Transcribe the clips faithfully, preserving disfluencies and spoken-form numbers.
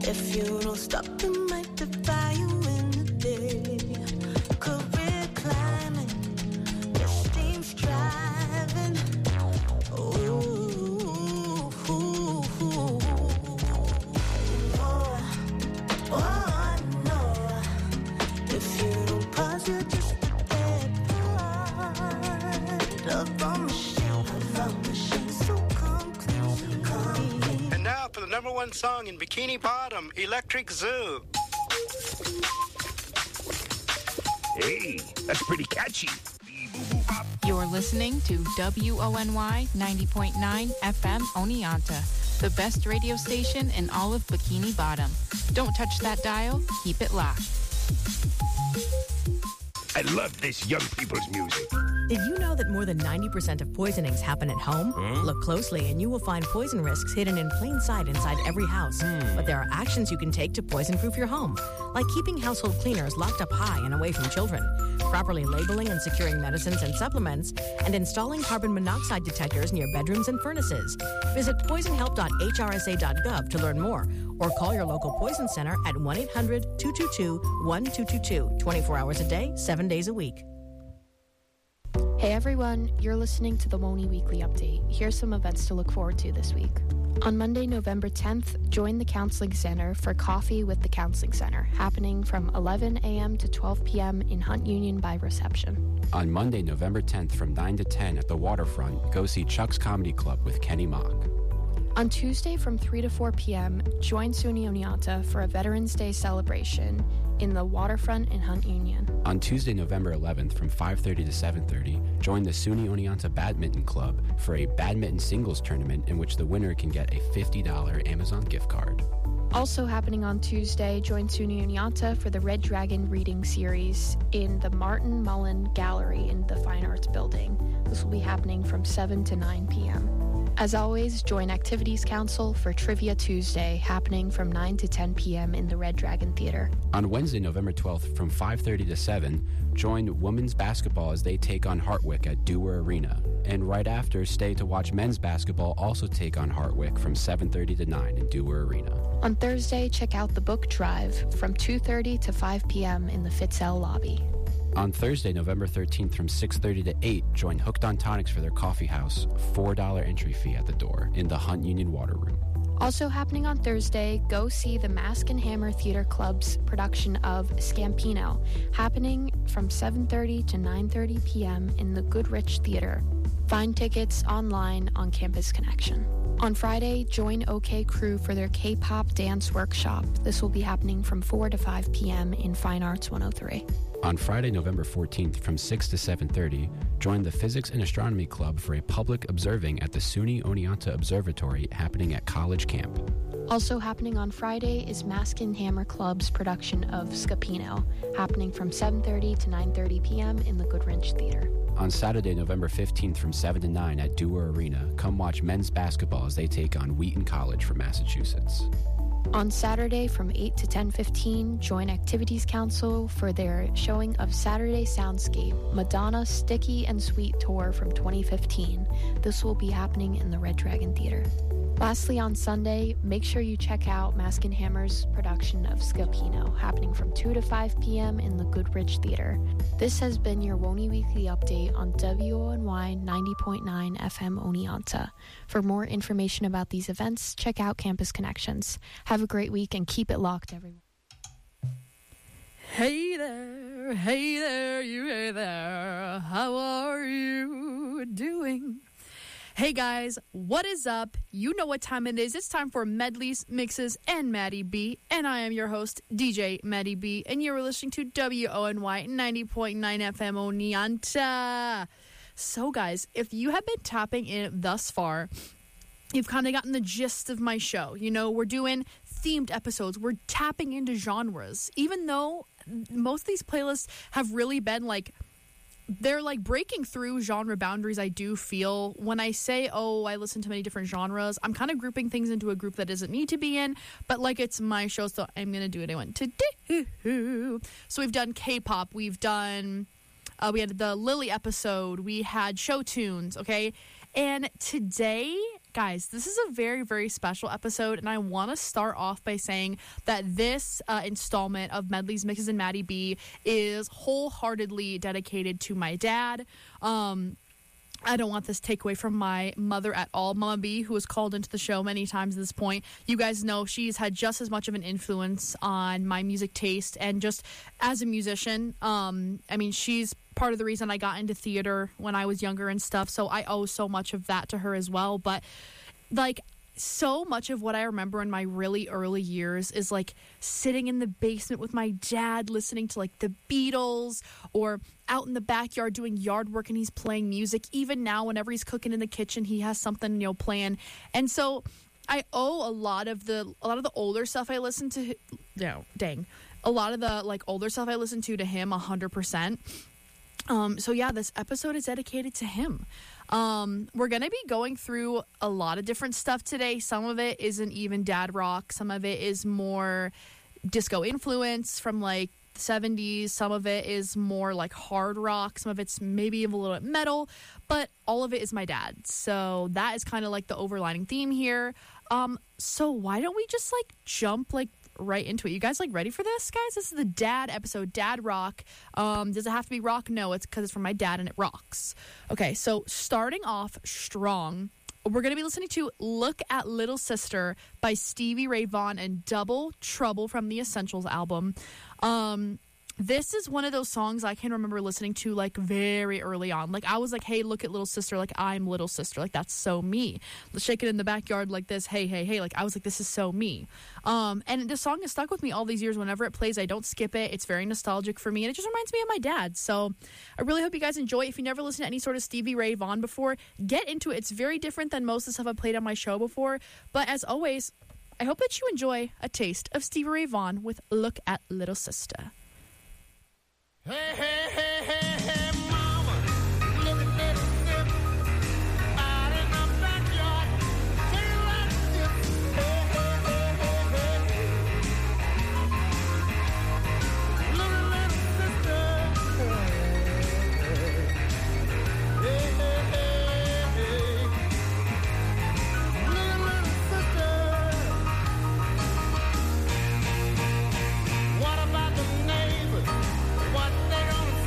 If you don't stop, it might defy you in the day. Career climbing, your steam's driving. Ooh, ooh, ooh. Oh, oh, no. If you don't pause, you're just a dead part of a machine, of a machine. So come clean, come clean. And now for the number one song in Bikini Bottom, Electric Zoo. Hey, that's pretty catchy. You're listening to W O N Y ninety point nine F M Oneonta, the best radio station in all of Bikini Bottom. Don't touch that dial. Keep it locked. I love this young people's music. Did you know that more than ninety percent of poisonings happen at home? Huh? Look closely and you will find poison risks hidden in plain sight inside every house. Hmm. But there are actions you can take to poison-proof your home, like keeping household cleaners locked up high and away from children, properly labeling and securing medicines and supplements, and installing carbon monoxide detectors near bedrooms and furnaces. Visit poison help dot H R S A dot gov to learn more, or call your local poison center at one eight hundred two two two one two two two, twenty-four hours a day, seven days a week. Hey everyone, you're listening to the Woney Weekly Update. Here's some events to look forward to this week. On Monday, November tenth, join the Counseling Center for Coffee with the Counseling Center, happening from eleven a.m. to twelve p.m. in Hunt Union by reception. On Monday, November tenth, from nine to ten at the Waterfront, go see Chuck's Comedy Club with Kenny Mock. On Tuesday from three to four p.m., join SUNY Oneonta for a Veterans Day celebration in the Waterfront in Hunt Union. On Tuesday, November eleventh, from five thirty to seven thirty, join the SUNY Oneonta Badminton Club for a badminton singles tournament in which the winner can get a fifty dollars Amazon gift card. Also happening on Tuesday, join SUNY Oneonta for the Red Dragon reading series in the Martin Mullen Gallery in the Fine Arts Building. This will be happening from seven to nine p.m. As always, join Activities Council for Trivia Tuesday, happening from nine to ten p.m. in the Red Dragon Theater. On Wednesday, November twelfth, from five thirty to seven, join women's basketball as they take on Hartwick at Dewar Arena. And right after, stay to watch men's basketball also take on Hartwick from seven thirty to nine in Dewar Arena. On Thursday, check out the book drive from two thirty to five p.m. in the Fitzell lobby. On Thursday, November thirteenth, from six thirty to eight, join Hooked on Tonics for their coffee house, four dollars entry fee at the door, in the Hunt Union Water Room. Also happening on Thursday, go see the Mask and Hammer Theater Club's production of Scampino, happening from seven thirty to nine thirty p.m. in the Goodrich Theater. Find tickets online on Campus Connection. On Friday, join OK Crew for their K-pop dance workshop. This will be happening from four to five p.m. in Fine Arts one oh three. On Friday, November fourteenth, from six to seven thirty, join the Physics and Astronomy Club for a public observing at the SUNY Oneonta Observatory happening at College Camp. Also happening on Friday is Mask and Hammer Club's production of Scapino, happening from seven thirty to nine thirty p.m. in the Goodrich Theater. On Saturday, November fifteenth, from seven to nine at Dewar Arena, come watch men's basketball as they take on Wheaton College from Massachusetts. On Saturday from eight to ten fifteen, join Activities Council for their showing of Saturday Soundscape, Madonna Sticky and Sweet Tour from twenty fifteen. This will be happening in the Red Dragon Theater. Lastly, on Sunday, make sure you check out Mask and Hammer's production of Scapino, happening from two to five p.m. in the Goodrich Theater. This has been your Woney Weekly Update on W O N Y ninety point nine F M Oneonta. For more information about these events, check out Campus Connections. Have a great week and keep it locked, everyone. Hey there, hey there, you hey there. How are you doing? Hey guys, what is up? You know what time it is. It's time for Medleys, Mixes, and Maddie B. And I am your host, D J Maddie B. And you're listening to W O N Y ninety point nine F M Oneonta. So guys, if you have been tapping in thus far, you've kind of gotten the gist of my show. You know, we're doing themed episodes. We're tapping into genres. Even though most of these playlists have really been like, they're like breaking through genre boundaries. I do feel when I say, oh, I listen to many different genres, I'm kind of grouping things into a group that doesn't need to be in, but like it's my show, so I'm going to do what I want to do. So we've done K-pop, we've done, uh, we had the Lily episode, we had show tunes, okay? And today, guys, this is a very, very special episode, and I want to start off by saying that this uh, installment of Medley's Mixes and Maddie B is wholeheartedly dedicated to my dad. Um... I don't want this to take away from my mother at all. Mama B, who has called into the show many times at this point, you guys know she's had just as much of an influence on my music taste and just as a musician. Um, I mean, she's part of the reason I got into theater when I was younger and stuff, so I owe so much of that to her as well. But, like, so much of what I remember in my really early years is like sitting in the basement with my dad listening to like the Beatles, or out in the backyard doing yard work and he's playing music. Even now, whenever he's cooking in the kitchen, he has something, you know, playing. And so I owe a lot of the a lot of the older stuff I listen to. No, dang, a lot of the like older stuff I listen to to him a hundred percent. Um, so yeah, this episode is dedicated to him. Um, we're going to be going through a lot of different stuff today. Some of it isn't even dad rock. Some of it is more disco influence from like the seventies. Some of it is more like hard rock. Some of it's maybe a little bit metal, but all of it is my dad. So that is kind of like the overlining theme here. Um, so why don't we just like jump like right into it? You guys like ready for this, guys? This is the dad episode, Dad Rock. Um, does it have to be rock? No, it's because it's from my dad and it rocks. Okay, so starting off strong, we're going to be listening to Look at Little Sister by Stevie Ray Vaughan and Double Trouble from the Essentials album. Um, this is one of those songs I can remember listening to like very early on. Like I was like, hey, look at Little Sister. Like I'm Little Sister. Like that's so me. Let's shake it in the backyard like this. Hey, hey, hey. Like I was like, this is so me. Um, and the song has stuck with me all these years. Whenever it plays, I don't skip it. It's very nostalgic for me. And it just reminds me of my dad. So I really hope you guys enjoy it. If you never listened to any sort of Stevie Ray Vaughan before, get into it. It's very different than most of the stuff I've played on my show before. But as always, I hope that you enjoy a taste of Stevie Ray Vaughan with Look at Little Sister. Hey, hey, hey, hey, hey, mama, look at that sip out in the backyard. Take it like this. Hey, hey, hey, hey, hey. Look at little sister. Hey, hey, hey, hey. Look at little sister. What about the neighbors? What they gonna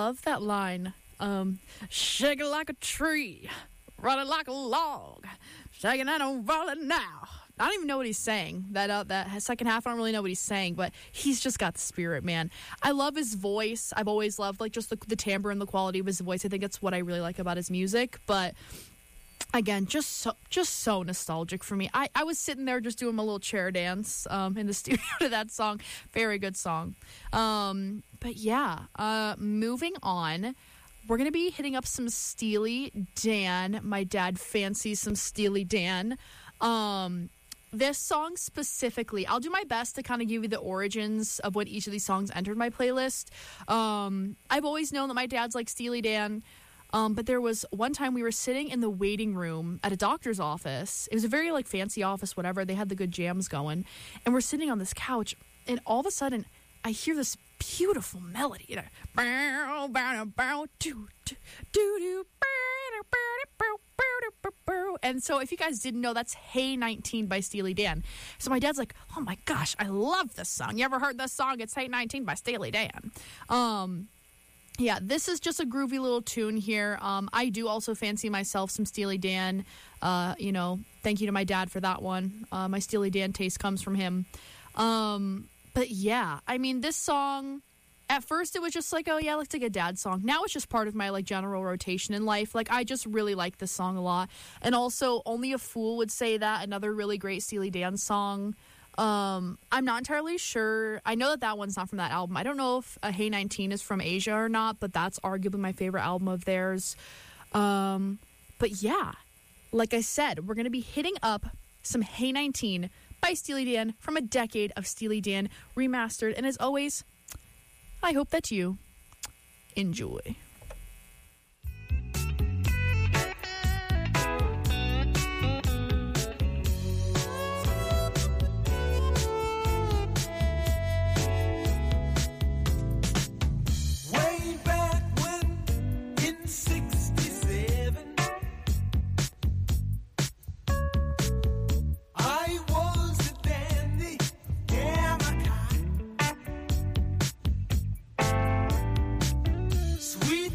love that line. Um, shake it like a tree, run it like a log, shaking and I'm rolling now. I don't even know what he's saying. That uh, that second half, I don't really know what he's saying, but he's just got the spirit, man. I love his voice. I've always loved like just the, the timbre and the quality of his voice. I think that's what I really like about his music. But again, just so just so nostalgic for me. I, I was sitting there just doing my little chair dance um, in the studio to that song. Very good song. Um, but yeah, uh, moving on. We're going to be hitting up some Steely Dan. My dad fancies some Steely Dan. Um... This song specifically, I'll do my best to kind of give you the origins of when each of these songs entered my playlist. Um, I've always known that my dad's like Steely Dan, um, but there was one time we were sitting in the waiting room at a doctor's office. It was a very like fancy office, whatever. They had the good jams going. And we're sitting on this couch, and all of a sudden, I hear this beautiful melody. You know, bow, bow, bow, doo, doo, doo, doo, bow, bow, bow, bow, bow. And so if you guys didn't know, that's Hey nineteen by Steely Dan. So my dad's like, oh my gosh, I love this song. You ever heard this song? It's Hey nineteen by Steely Dan. Um, yeah, this is just a groovy little tune here. Um, I do also fancy myself some Steely Dan. Uh, you know, thank you to my dad for that one. Uh, my Steely Dan taste comes from him. Um, but yeah, I mean, this song... At first, it was just like, oh, yeah, it's like a dad song. Now it's just part of my, like, general rotation in life. Like, I just really like this song a lot. And also, Only a Fool would say that, another really great Steely Dan song. Um, I'm not entirely sure. I know that that one's not from that album. I don't know if uh, Hey nineteen is from Asia or not, but that's arguably my favorite album of theirs. Um, but, yeah, like I said, we're going to be hitting up some Hey nineteen by Steely Dan from a decade of Steely Dan remastered. And as always... I hope that you enjoy. Way back when, in sixty-seven, I was a dandy, yeah, my kind. Sweet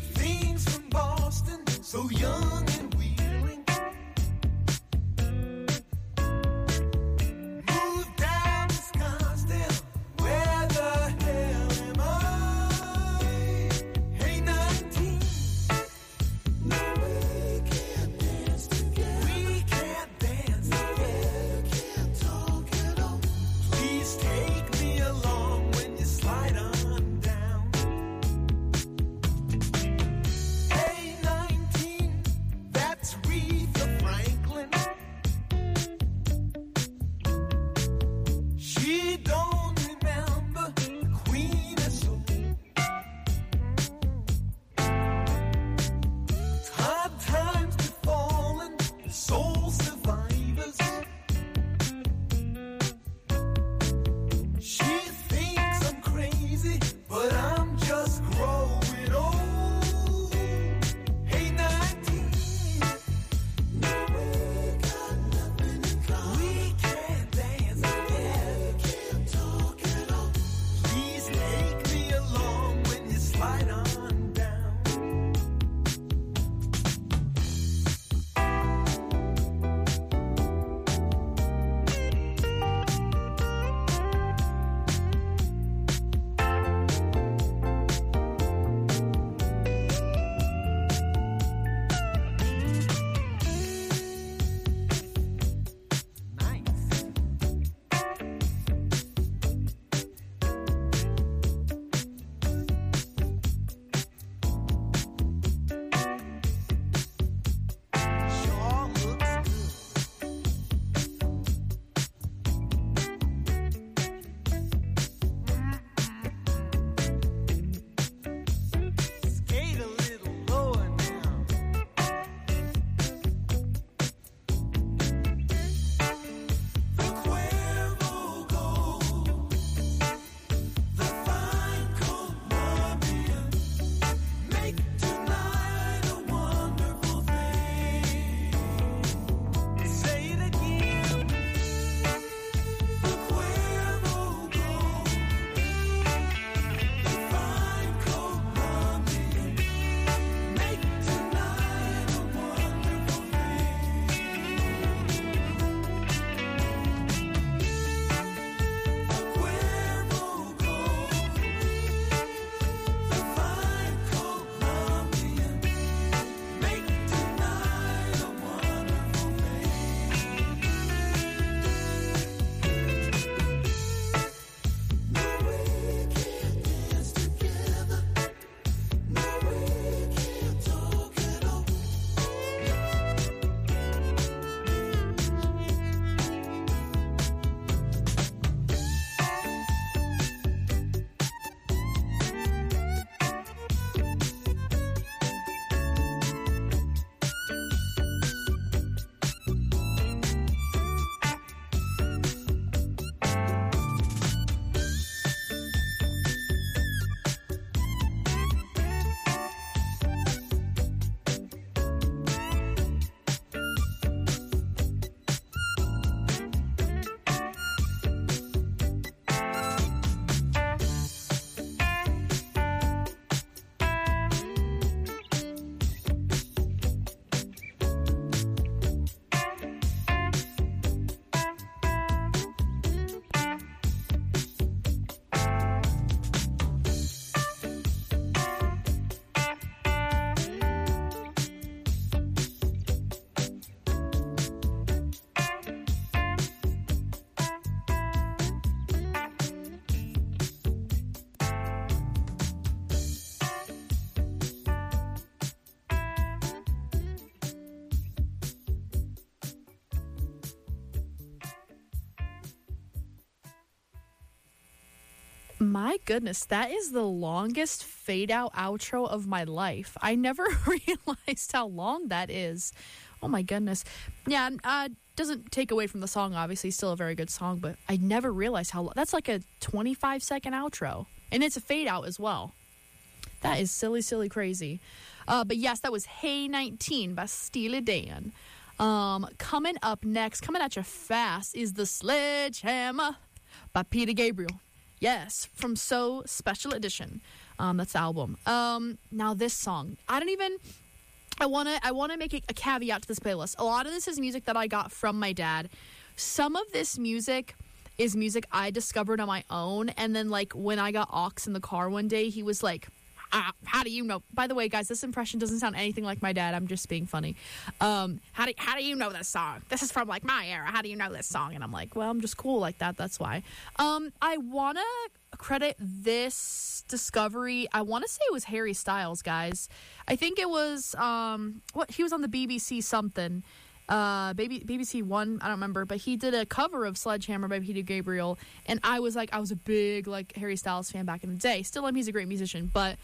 My goodness, that is the longest fade out outro of my life. I never realized how long that is. Oh my goodness. Yeah, uh, doesn't take away from the song, obviously. Still a very good song, but I never realized how long. That's like a twenty-five second outro. And it's a fade out as well. That is silly, silly, crazy. Uh, but yes, that was Hey nineteen by Steely Dan. Um, coming up next, coming at you fast, is The Sledgehammer by Peter Gabriel. Yes, from So Special Edition. Um, that's the album. Um, now this song, I don't even. I want to. I want to make a, a caveat to this playlist. A lot of this is music that I got from my dad. Some of this music is music I discovered on my own, and then like when I got aux in the car one day, he was like, ah, "How do you know?" By the way, guys, this impression doesn't sound anything like my dad. I'm just being funny. Um, how do How do you know this song? This is from like my era. How do you know this song? And I'm like, well, I'm just cool like that. That's why. Um, I wanna credit this discovery. I want to say it was Harry Styles, guys. I think it was um what he was on the B B C something. Uh baby B B C One, I don't remember, but he did a cover of Sledgehammer by Peter Gabriel, and I was like I was a big like Harry Styles fan back in the day. Still am, he's a great musician, but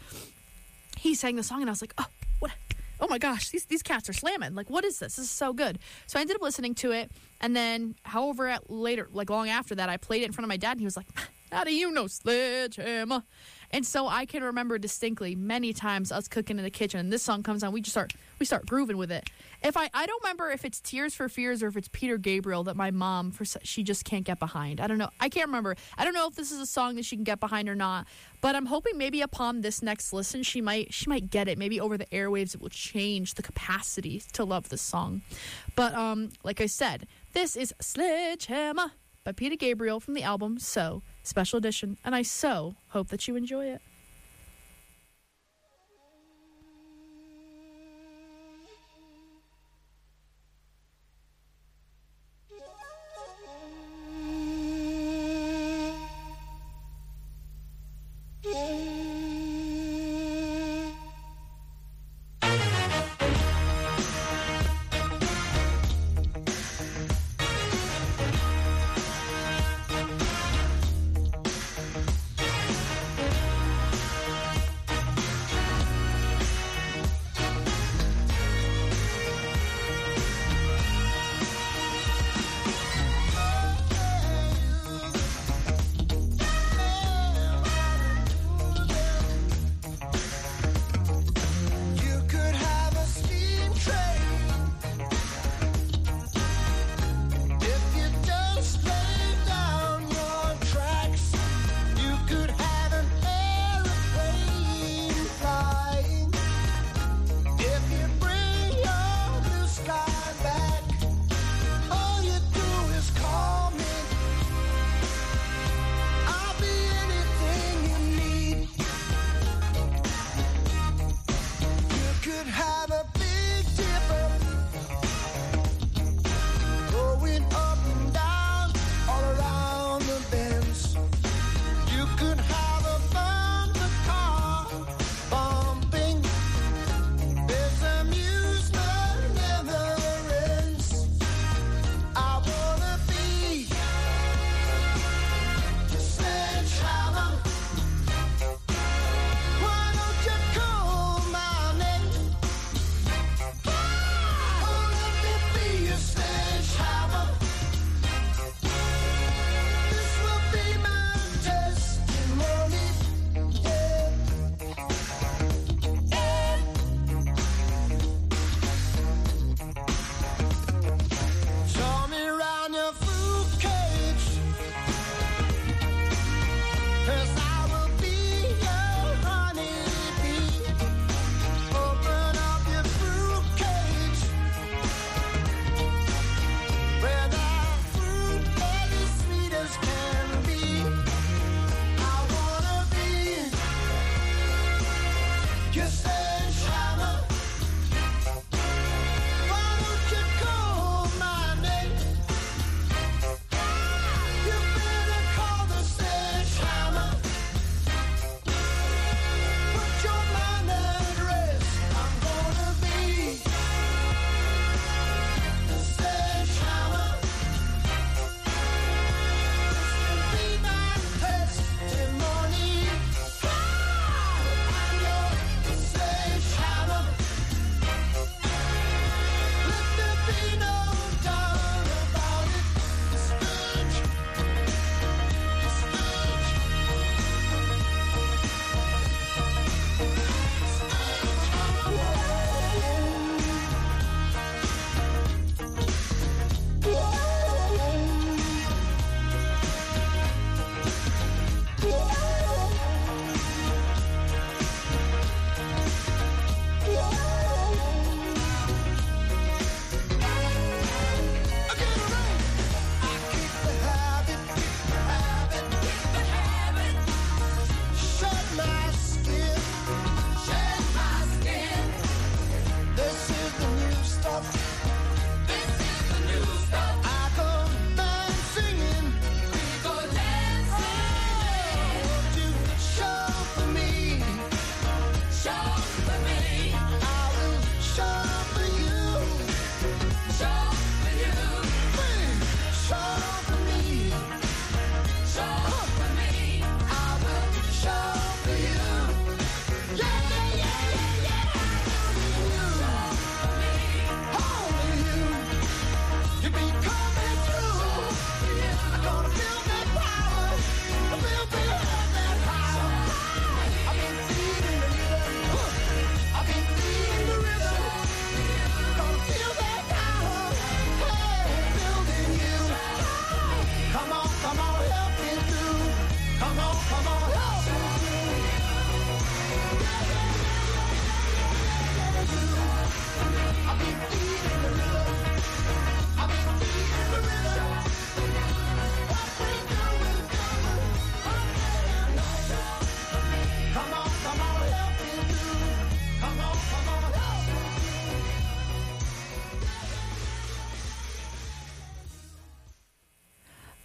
he sang the song and I was like, "Oh, what oh my gosh, these these cats are slamming. Like, what is this? This is so good." So I ended up listening to it, and then however at later like long after that I played it in front of my dad, and he was like, "How do you know Sledgehammer?" And so I can remember distinctly many times us cooking in the kitchen, and this song comes on, we just start we start grooving with it. If I I don't remember if it's Tears for Fears or if it's Peter Gabriel that my mom for she just can't get behind. I don't know. I can't remember. I don't know if this is a song that she can get behind or not. But I'm hoping maybe upon this next listen, she might she might get it. Maybe over the airwaves, it will change the capacity to love this song. But um, like I said, this is Sledgehammer by Peter Gabriel from the album So Special Edition, and I so hope that you enjoy it. Thank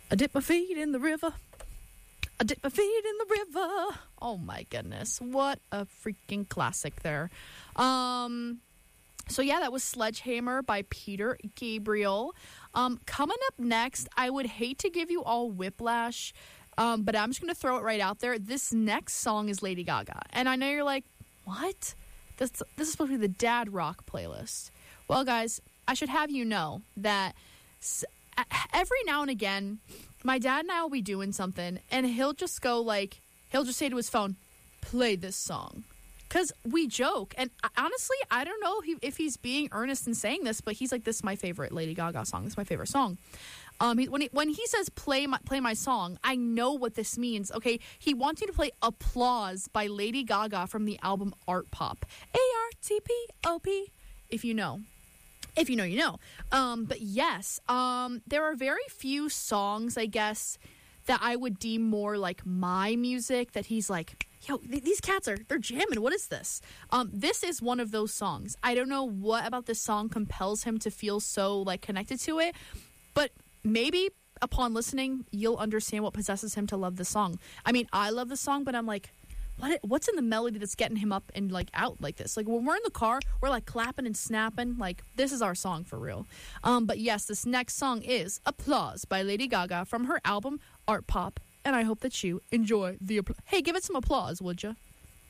I dip my feet in the river. I dip my feet in the river. Oh my goodness. What a freaking classic there. Um, so yeah, that was Sledgehammer by Peter Gabriel. Um, coming up next, I would hate to give you all whiplash, um, but I'm just going to throw it right out there. This next song is Lady Gaga. And I know you're like, what? This, this is supposed to be the dad rock playlist. Well, guys, I should have you know that every now and again, my dad and I will be doing something, and he'll just go like, he'll just say to his phone, play this song. Because we joke, and honestly, I don't know if he's being earnest in saying this, but he's like, this is my favorite Lady Gaga song. This is my favorite song. Um, he, when, he, when he says play my, play my song, I know what this means, okay? He wants you to play Applause by Lady Gaga from the album Art Pop. A R T P O P, if you know. If you know, you know. Um, but yes, um, there are very few songs, I guess, that I would deem more like my music, that he's like, yo, th- these cats are, they're jamming. What is this? Um, this is one of those songs. I don't know what about this song compels him to feel so like connected to it, but maybe upon listening, you'll understand what possesses him to love the song. I mean, I love the song, but I'm like, what? What's in the melody that's getting him up and like out like this? Like when we're in the car, we're like clapping and snapping. Like this is our song for real. Um, but yes, this next song is Applause by Lady Gaga from her album Art Pop. And I hope that you enjoy the applause. Hey, give it some applause, would you?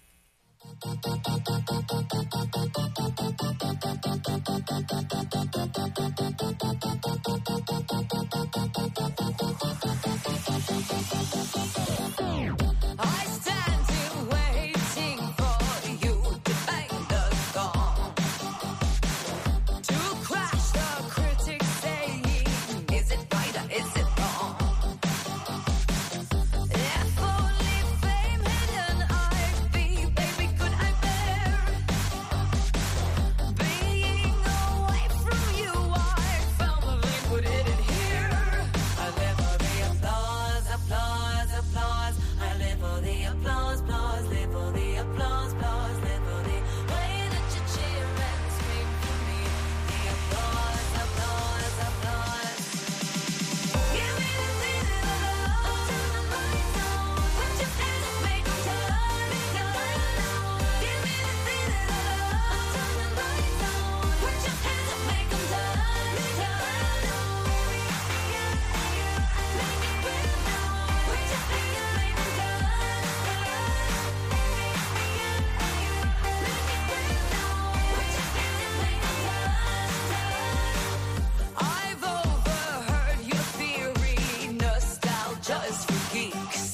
I stand here waiting for you to bang the gong, to crash the critics saying, is it right or is it wrong? If only fame hidden I'd be, baby, could I bear being away from you? I firmly put it in here. I live for the applause, applause, applause. I live for the applause, applause, live for the applause, applause, live for the way that you cheer and scream for me. The applause, applause, applause. Give me the feeling of love, turn the lights on. Put your hands up, make 'em turn, turn on. Give me the feeling of love, turn the lights on. Put your hands up, make 'em turn, turn on. Make it real now. Put your hands up, make 'em turn, turn. I've overheard your theory, nostalgia is for geeks.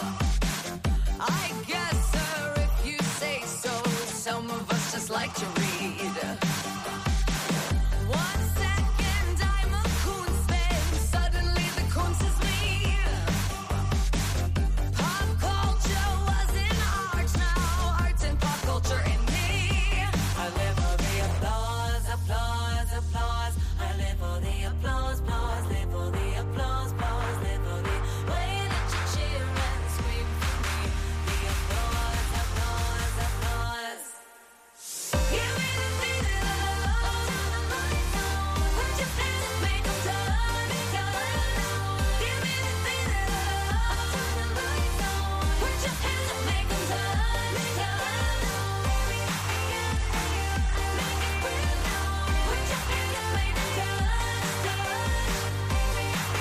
I guess, sir, if you say so, some of us just like to read. One second I'm a Koonsman, suddenly the Koons is me. Pop culture was in art, now art's in pop culture in me. I live for the applause, applause, applause. I live for the applause, applause, live for the applause, applause, live for the way that you cheer and scream for me. The applause, applause, applause. Give me the feeling of love, turn the lights on. Put your hands up, make 'em turn, turn on. Give me the feeling of love, turn the lights on. Put your hands up, make 'em turn, turn on. Make it real now. Put your hands up, make 'em turn, turn. Make it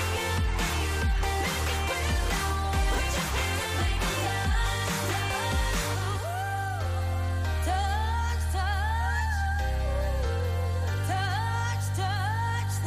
real now. Put your hands up, make 'em turn, turn. Touch, touch, touch, touch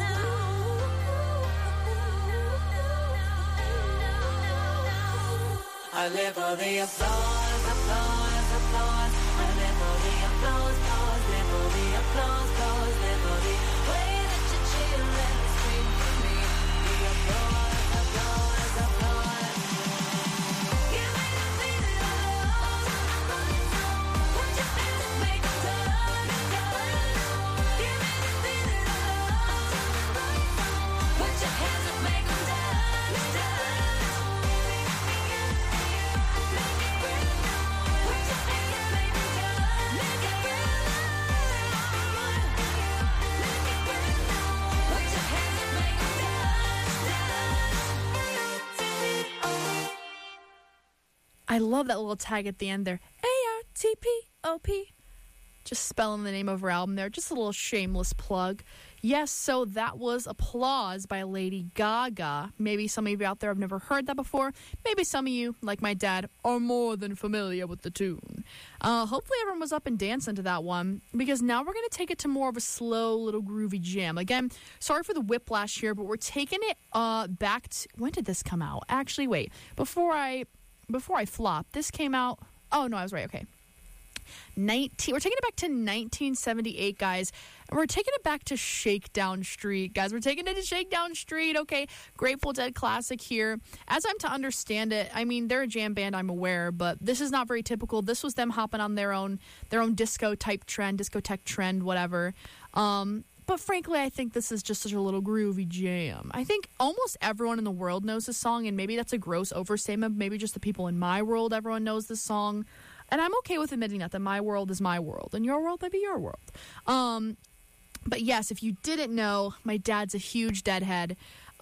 now. I live for the applause, applause, applause. I live for the applause, applause, live for the applause, applause, live for the way that you cheer and scream for me. The applause, applause, applause. Give me the feeling of love, turn the lights on. Put your hands up, make 'em turn, turn on. Give me the feeling of love, turn the lights on. Put your hands up, make 'em turn, turn on. Make it real now. Put your hands up, make 'em turn, make it real now. I love that little tag at the end there. A R T P O P. Just spelling the name of her album there. Just a little shameless plug. Yes, so that was Applause by Lady Gaga. Maybe some of you out there have never heard that before. Maybe some of you, like my dad, are more than familiar with the tune. Uh, hopefully everyone was up and dancing to that one, because now we're going to take it to more of a slow, little groovy jam. Again, sorry for the whiplash here, but we're taking it uh, back to... When did this come out? Actually, wait. Before I, before I flop, this came out... Oh, no, I was right. Okay. nineteen We're taking it back to nineteen seventy-eight, guys. And we're taking it back to Shakedown Street, guys. We're taking it to Shakedown Street, okay? Grateful Dead classic here. As I'm to understand it, I mean, they're a jam band, I'm aware, but this is not very typical. This was them hopping on their own their own disco type trend, discotheque trend, whatever. Um, but frankly, I think this is just such a little groovy jam. I think almost everyone in the world knows this song, and maybe that's a gross overstatement. Maybe just the people in my world, everyone knows this song. And I'm okay with admitting that, that my world is my world, and your world might be your world. Um, but yes, if you didn't know, my dad's a huge Deadhead.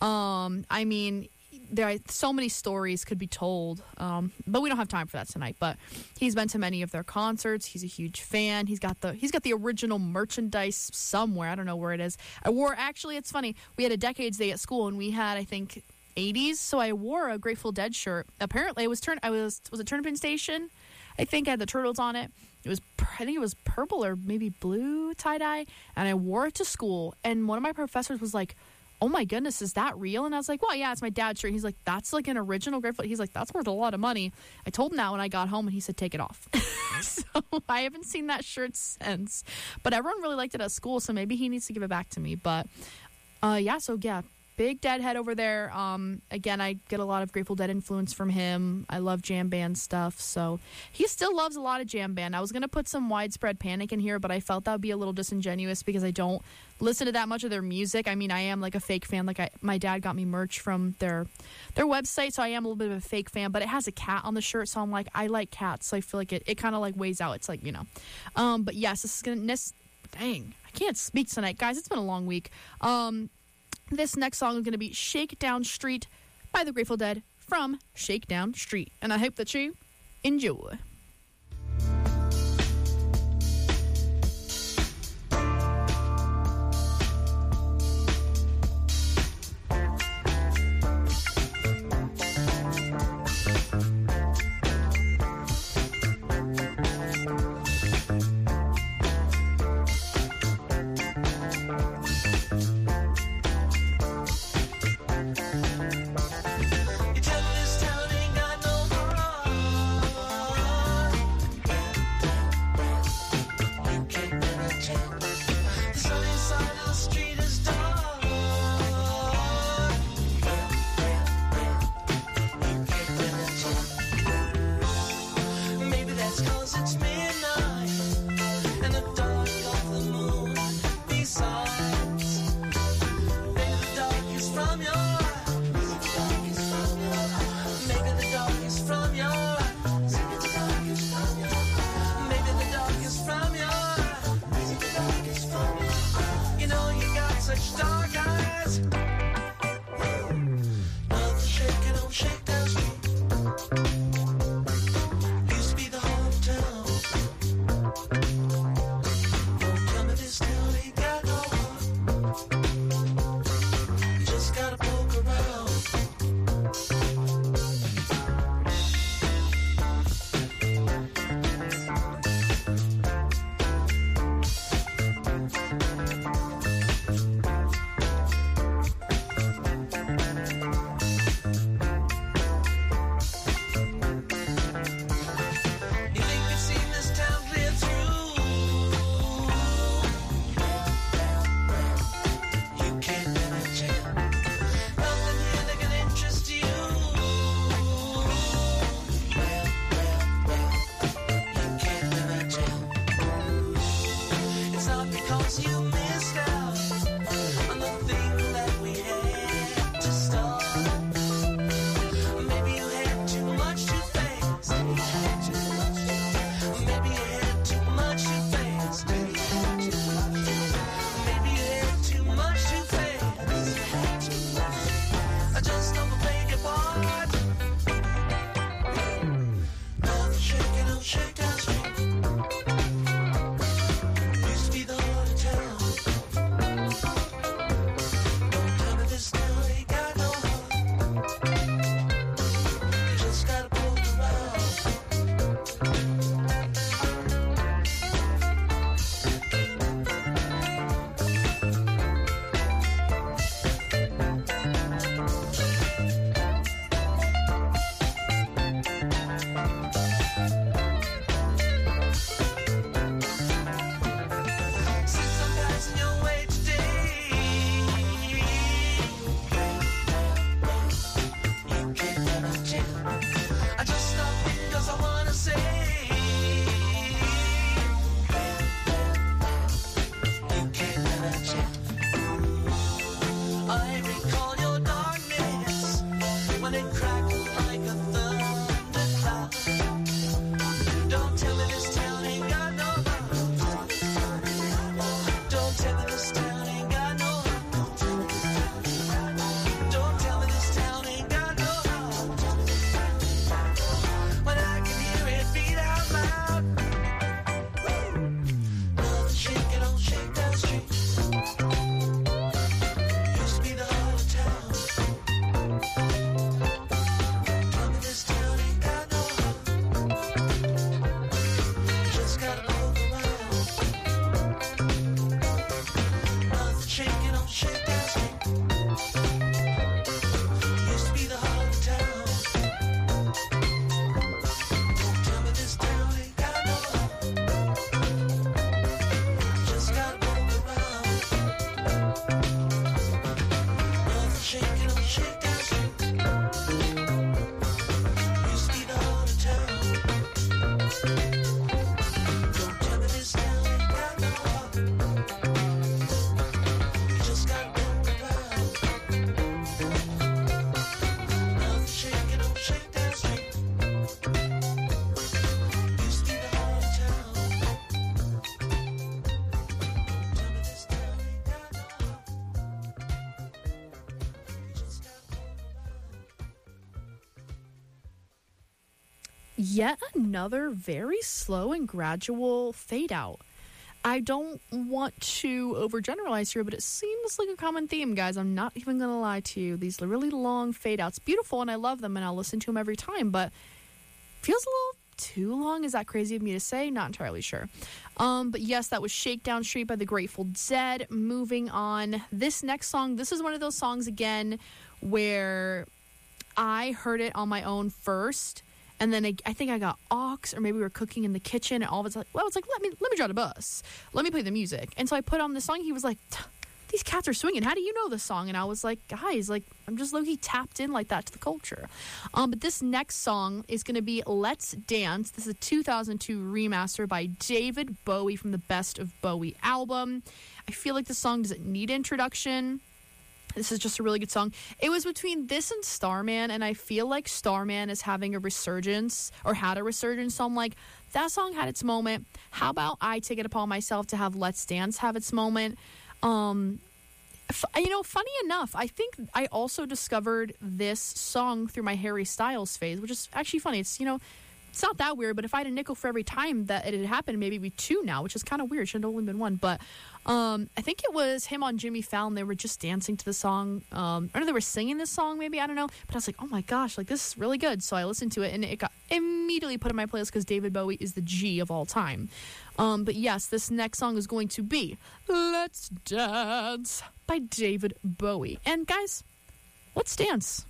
Um, I mean, there are so many stories could be told, um, but we don't have time for that tonight. But he's been to many of their concerts. He's a huge fan. He's got the he's got the original merchandise somewhere. I don't know where it is. I wore actually. It's funny. We had a Decades Day at school, and we had I think eighties. So I wore a Grateful Dead shirt. Apparently, it was turn. I was was it Turnpin Station. I think I had the turtles on it. It was, I think it was purple or maybe blue tie-dye. And I wore it to school. And one of my professors was like, oh my goodness, is that real? And I was like, well, yeah, it's my dad's shirt. He's like, that's like an original Grateful. He's like, that's worth a lot of money. I told him that when I got home, and he said, take it off. So I haven't seen that shirt since. But everyone really liked it at school, so maybe he needs to give it back to me. But uh, yeah, so yeah. Big Deadhead over there. Um, again, I get a lot of Grateful Dead influence from him. I love jam band stuff, so he still loves a lot of jam band. I was going to put some Widespread Panic in here, but I felt that would be a little disingenuous because I don't listen to that much of their music. I mean, I am like a fake fan. Like I, my dad got me merch from their their website, so I am a little bit of a fake fan, but it has a cat on the shirt, so I'm like, I like cats, so I feel like it, it kind of like weighs out. It's like, you know. Um, but yes, this is going to... Dang, I can't speak tonight, guys. It's been a long week. Um... This next song is going to be Shakedown Street by the Grateful Dead from Shakedown Street. And I hope that you enjoy. You tell this town ain't got no heart. Yet another very slow and gradual fade out. I don't want to overgeneralize here, but it seems like a common theme, guys. I'm not even going to lie to you. These really long fade outs, beautiful, and I love them, and I'll listen to them every time, but feels a little too long. Is that crazy of me to say? Not entirely sure. Um, but yes, that was Shakedown Street by the Grateful Dead. Moving on, this next song, this is one of those songs, again, where I heard it on my own first, and then I, I think I got aux, or maybe we were cooking in the kitchen, and all of it's like, well, it's like, let me let me drive the bus. Let me play the music. And so I put on the song. He was like, these cats are swinging. How do you know this song? And I was like, guys, like, I'm just low-key tapped in like that to the culture. Um, but this next song is going to be Let's Dance. This is a two thousand two remaster by David Bowie from the Best of Bowie album. I feel like the song doesn't need introduction. This is just a really good song. It was between this and Starman, and I feel like Starman is having a resurgence, or had a resurgence, so I'm like, that song had its moment. How about I take it upon myself to have Let's Dance have its moment? Um, f- you know, funny enough, I think I also discovered this song through my Harry Styles phase, which is actually funny. It's, you know, it's not that weird, but if I had a nickel for every time that it had happened, maybe it'd be two now, which is kind of weird. Should have only been one. But um, I think it was him on Jimmy Fallon. They were just dancing to the song. Um, I don't know, they were singing this song, maybe. I don't know. But I was like, oh my gosh, like, this is really good. So I listened to it, and it got immediately put in my playlist because David Bowie is the G of all time. Um, but yes, this next song is going to be Let's Dance by David Bowie. And guys, let's dance.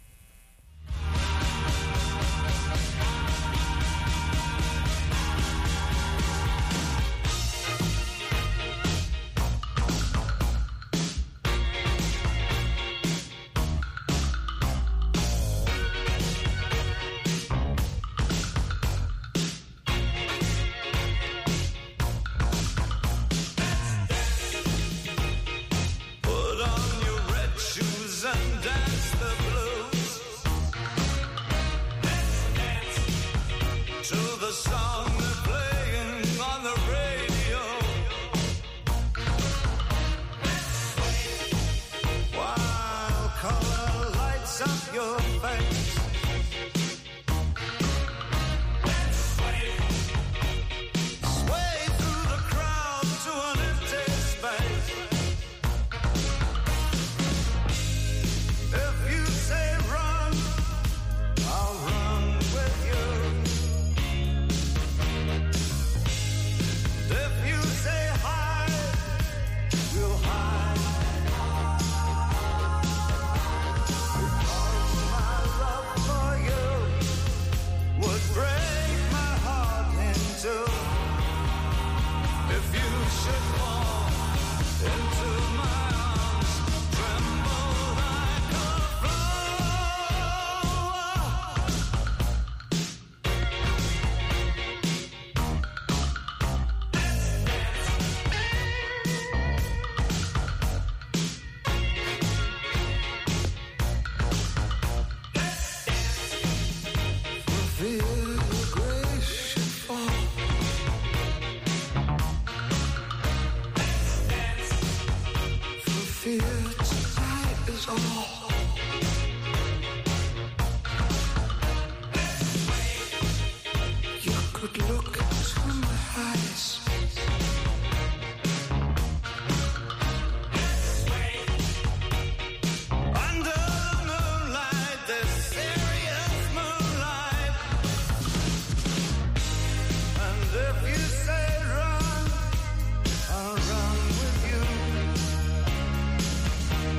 I'll run with you.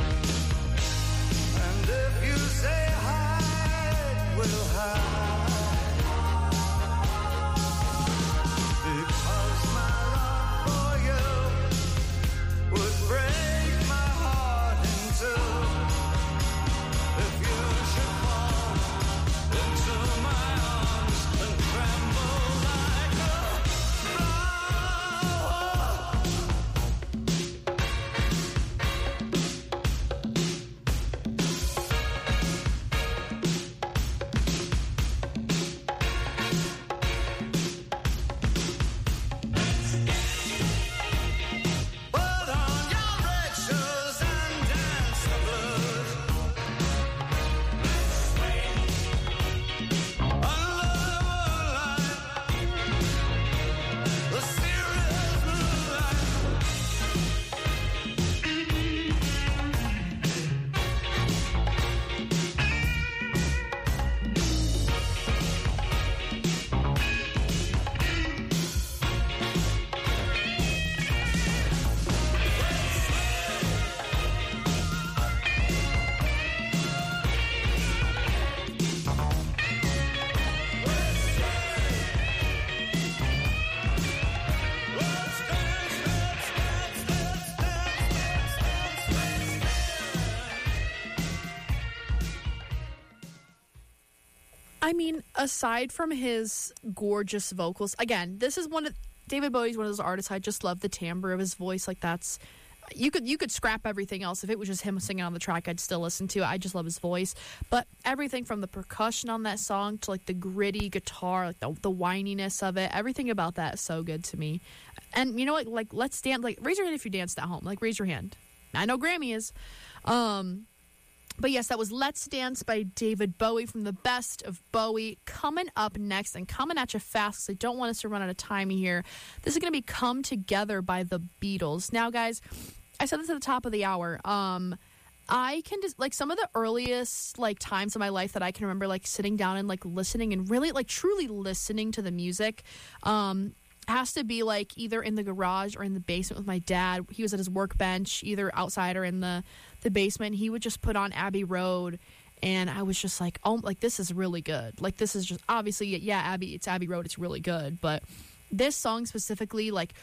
I mean, aside from his gorgeous vocals, again, this is one of David Bowie's one of those artists. I just love the timbre of his voice. Like that's you could you could scrap everything else if it was just him singing on the track. I'd still listen to it. I just love his voice. But everything from the percussion on that song to like the gritty guitar, like the, the whininess of it, everything about that is so good to me. And you know what? Like, let's dance. Like, raise your hand if you danced at home. Like, raise your hand. I know Grammy is. Um. But yes, that was Let's Dance by David Bowie from the Best of Bowie. Coming up next, and coming at you fast because I don't want us to run out of time here. This is going to be Come Together by the Beatles. Now, guys, I said this at the top of the hour. Um, I can just, like, some of the earliest, like, times in my life that I can remember, like, sitting down and, like, listening and really, like, truly listening to the music, um, has to be like either in the garage or in the basement with my dad. He was at his workbench, either outside or in the, the basement. He would just put on Abbey Road, and I was just like, oh, like this is really good. Like this is just obviously, yeah, Abbey, it's Abbey Road, it's really good. But this song specifically, like,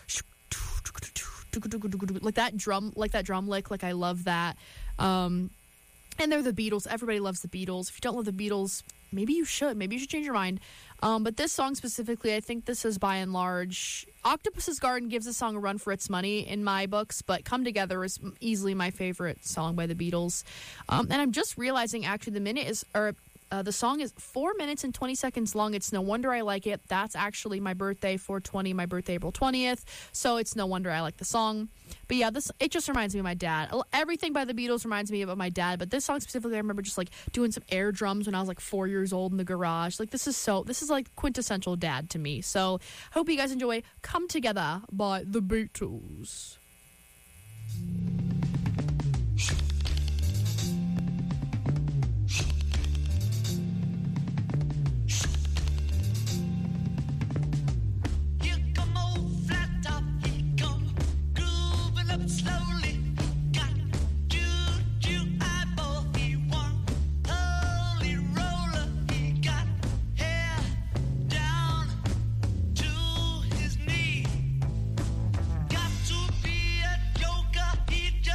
like that drum, like that drum lick, like I love that. Um, and they're the Beatles. Everybody loves the Beatles. If you don't love the Beatles, maybe you should. Maybe you should change your mind. Um, but this song specifically, I think this is by and large, Octopus's Garden gives the song a run for its money in my books, but Come Together is easily my favorite song by the Beatles. Um, and I'm just realizing actually the minute is, or uh, the song is four minutes and twenty seconds long. It's no wonder I like it. That's actually my birthday, four twenty, my birthday, April twentieth. So it's no wonder I like the song. But yeah, this it just reminds me of my dad. Everything by the Beatles reminds me about my dad, but this song specifically, I remember just like doing some air drums when I was like four years old in the garage. Like this is so, this is like quintessential dad to me. So hope you guys enjoy Come Together by the Beatles. Slowly got juju eyeball. He won holy roller. He got hair down to his knee. Got to be a joker. He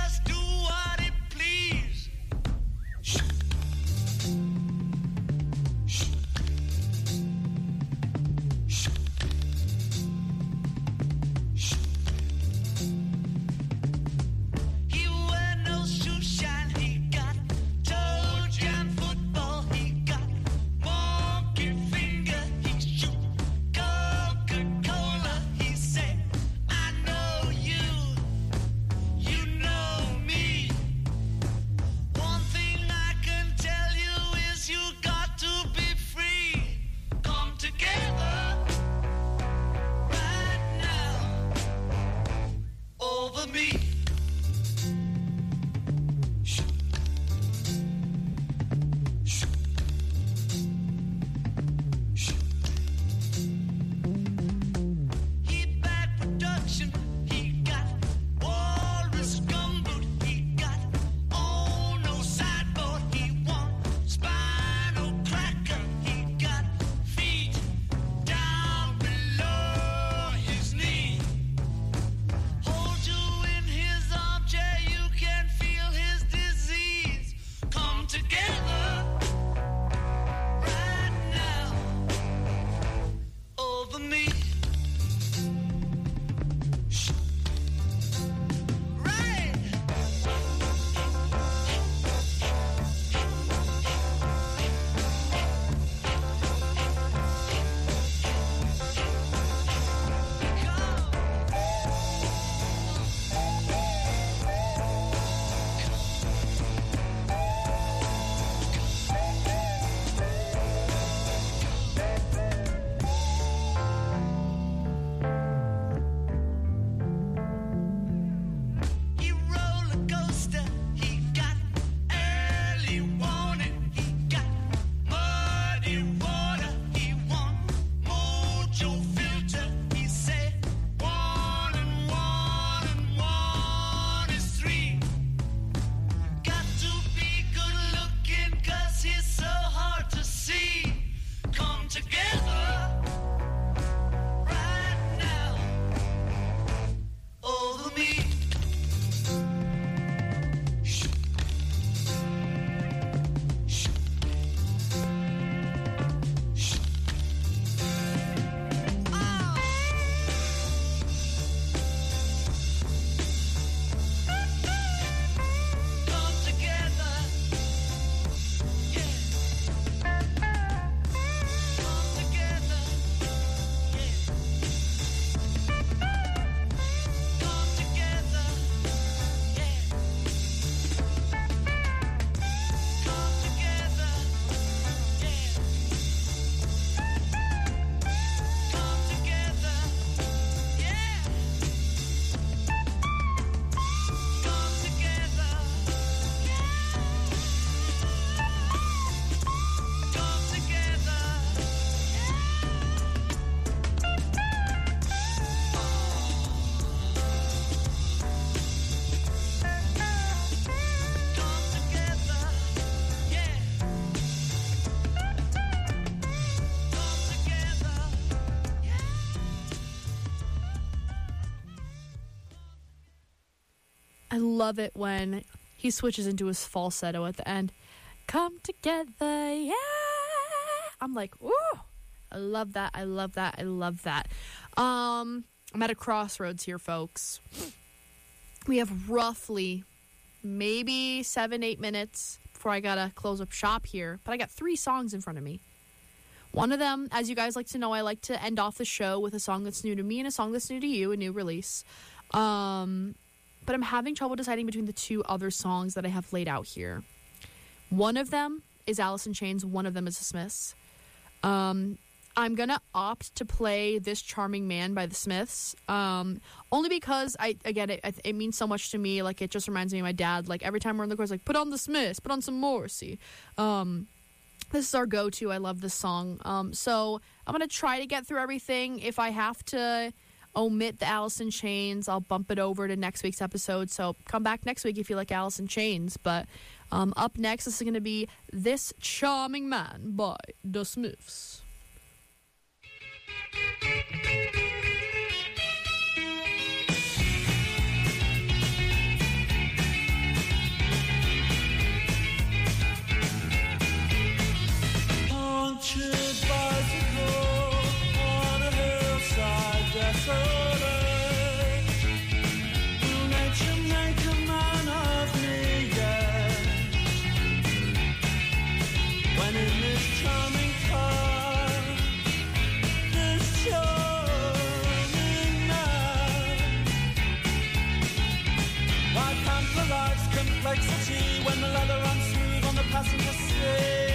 I love it when he switches into his falsetto at the end. Come together, yeah. I'm like, ooh, I love that. I love that. I love that. Um, I'm at a crossroads here, folks. We have roughly maybe seven, eight minutes before I gotta close up shop here. But I got three songs in front of me. One of them, as you guys like to know, I like to end off the show with a song that's new to me and a song that's new to you, a new release. Um, but I'm having trouble deciding between the two other songs that I have laid out here. One of them is Alice in Chains. One of them is The Smiths. Um, I'm going to opt to play This Charming Man by The Smiths. Um, only because, I again, it, it means so much to me. Like, it just reminds me of my dad. Like, every time we're in the chorus, like, put on The Smiths, put on some Morrissey. Um, this is our go-to. I love this song. Um, so I'm going to try to get through everything. If I have to omit the Alice in Chains, I'll bump it over to next week's episode. So come back next week if you like Alice in Chains. But um, up next, this is going to be This Charming Man by The Smiths. Punctured bicycle on a hillside desolate. Will nature make a man of me yet? When in this charming car, this charming man, why pamper life's complexity when the leather runs smooth on the passenger seat?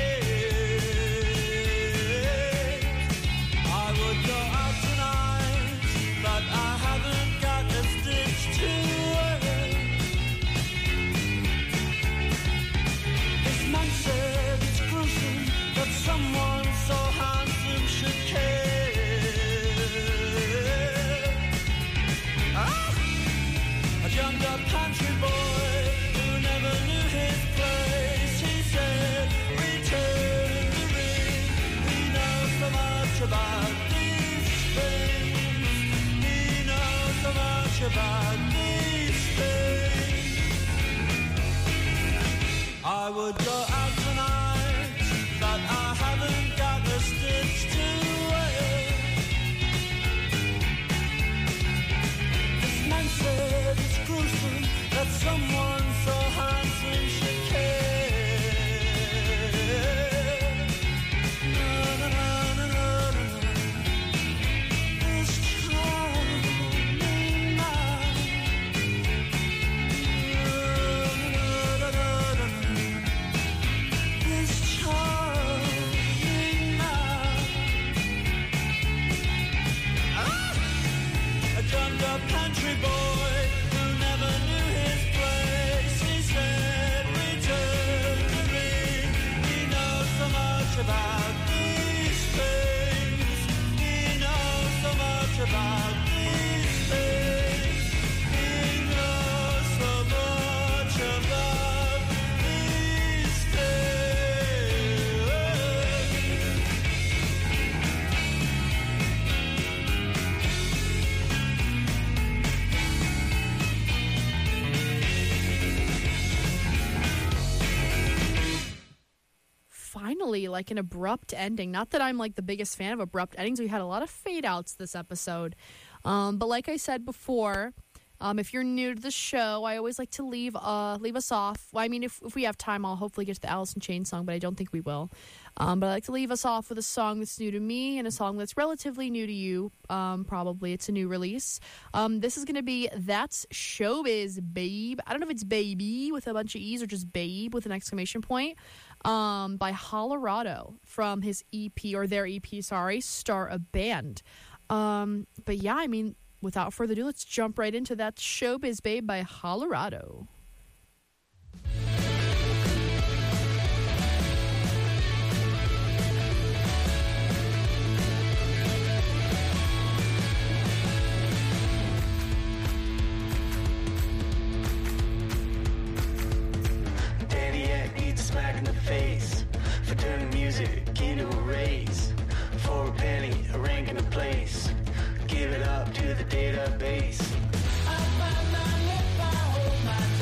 About these things, I would go out tonight, but I haven't got a stitch to wear. This man said it's gruesome that someone so handsome should care. Na, na, na, na, na, na. This country boy who never knew his place. He said, return to me. He knows so much about these things. He knows so much about these things. He knows so much about these things. Finally, like an abrupt ending. Not that I'm like the biggest fan of abrupt endings. We had a lot of fade outs this episode. Um, but like I said before, um, if you're new to the show, I always like to leave uh, leave us off. Well, I mean, if, if we have time, I'll hopefully get to the Alice in Chains song, but I don't think we will. Um, but I like to leave us off with a song that's new to me and a song that's relatively new to you. Um, probably it's a new release. Um, this is going to be That's Showbiz, Babe. I don't know if it's baby with a bunch of E's or just babe with an exclamation point. Um, by Hollerado from his E P, or their E P, sorry, Star a Band. Um, but yeah, I mean, without further ado, let's jump right into That Showbiz, Babe by Hollerado. Smack in the face for turning music into a race. For a penny, a rank and a place. Give it up to the database. I find my lip, I hold my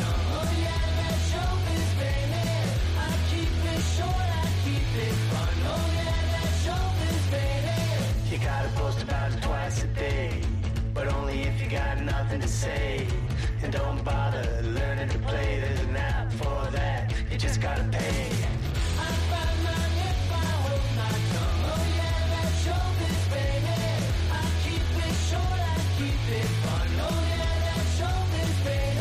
nothing to say. And don't bother learning to play. There's an app for that. You just gotta pay. I bite my lip, I hold my tongue. Oh yeah, that's showbiz, baby. I keep it short, I keep it fun. Oh yeah, that's showbiz, baby.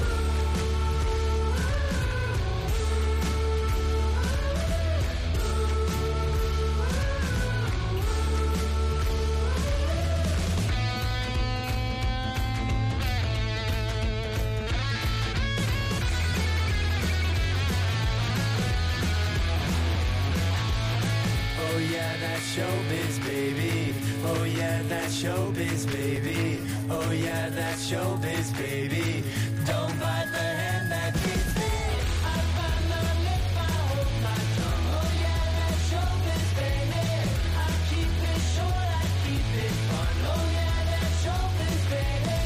Oh yeah, that's showbiz, baby. Oh yeah, that's showbiz, baby. Oh yeah, that's showbiz, baby. Don't bite the hand that feeds me. I bite my lip, I hold my tongue. Oh yeah, that's showbiz, baby. I keep it short, I keep it fun. Oh yeah, that's showbiz, baby.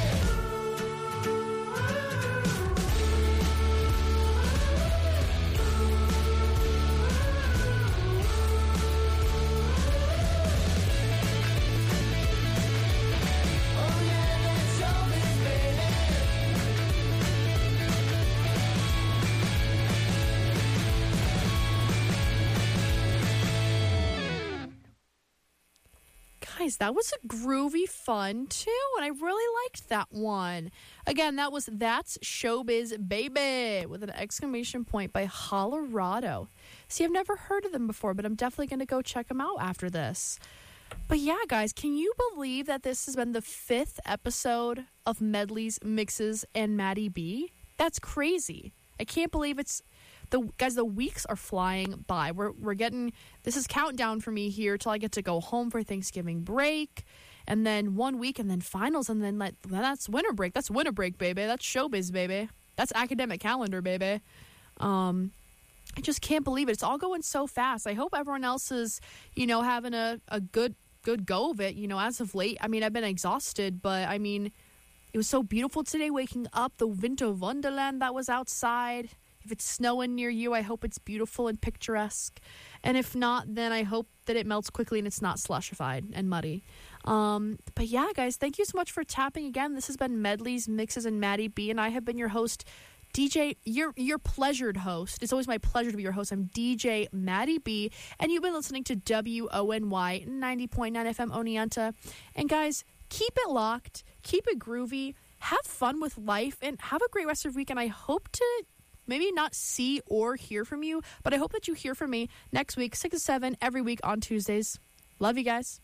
Guys, that was a groovy fun too, and I really liked that one. Again, that was That's Showbiz Baby with an exclamation point by Hollerado. See, I've never heard of them before, but I'm definitely going to go check them out after this. But yeah, guys, can you believe that this has been the fifth episode of Medleys, Mixes, and Maddie B? That's crazy. I can't believe it's... The guys, the weeks are flying by. We're we're getting this is countdown for me here till I get to go home for Thanksgiving break, and then one week, and then finals, and then like that's winter break. That's winter break, baby. That's showbiz, baby. That's academic calendar, baby. Um, I just can't believe it. It's all going so fast. I hope everyone else is, you know, having a a good good go of it. You know, as of late, I mean, I've been exhausted, but I mean, it was so beautiful today. Waking up, the winter wonderland that was outside. If it's snowing near you, I hope it's beautiful and picturesque. And if not, then I hope that it melts quickly and it's not slushified and muddy. Um, but yeah, guys, thank you so much for tapping again. This has been Medleys, Mixes, and Maddie B, and I have been your host, D J, your your pleasured host. It's always my pleasure to be your host. I'm D J Maddie B, and you've been listening to W O N Y ninety point nine F M Oneonta. And guys, keep it locked, keep it groovy, have fun with life, and have a great rest of your week. And I hope to... maybe not see or hear from you, but I hope that you hear from me next week, six to seven, every week on Tuesdays. Love you guys.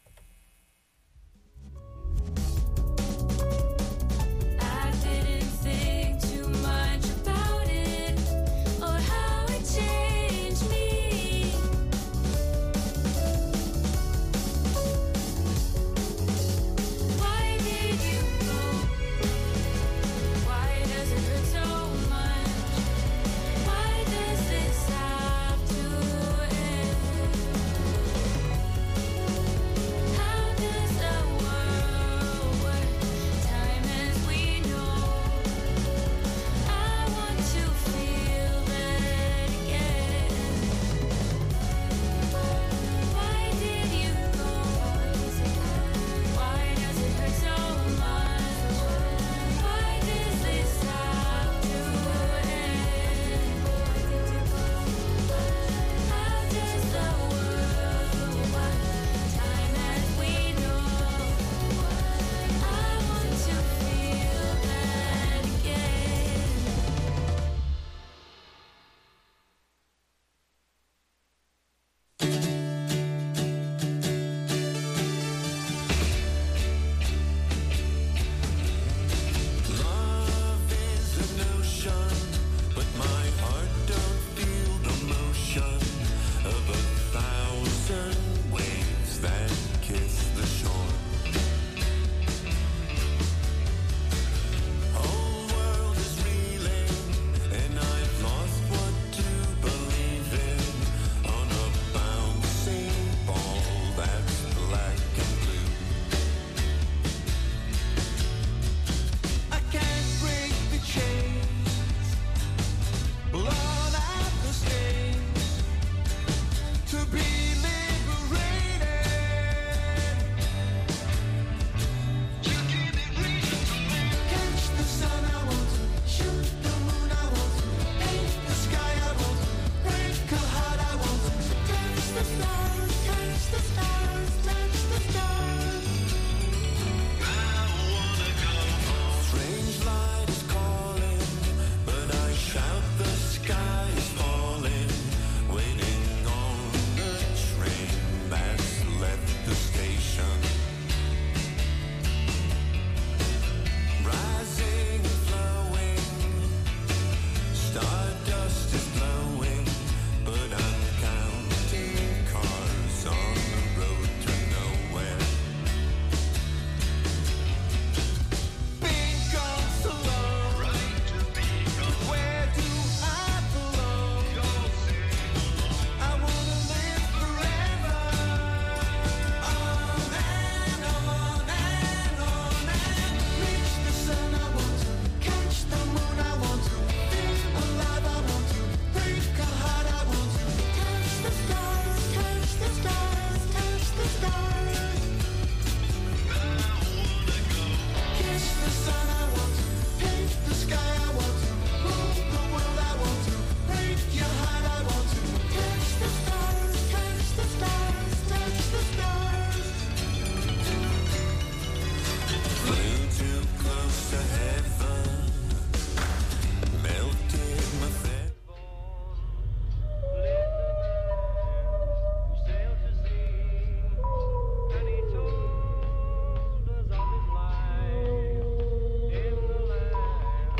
I didn't think too much about it or how it changed me. Why did you go? Why does it hurt so much? Why does this have to end?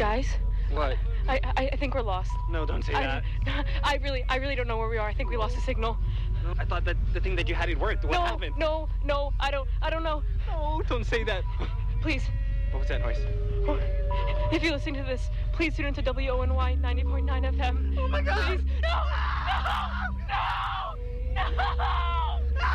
Guys? What? I, I I think we're lost. No, don't say I, that. I really I really don't know where we are. I think we lost the signal. I thought that the thing that you had, it worked. What no, happened? No, no, I don't I don't know. No, don't say that. Please. What was that noise? If you're listening to this, please tune into W O N Y ninety point nine F M. Oh my God! Please. No! No! No! No!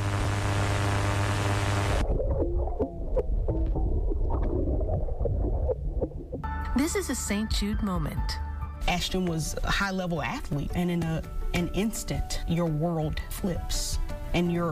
This is a Saint Jude moment. Ashton was a high-level athlete, and in a, an instant, your world flips, and you're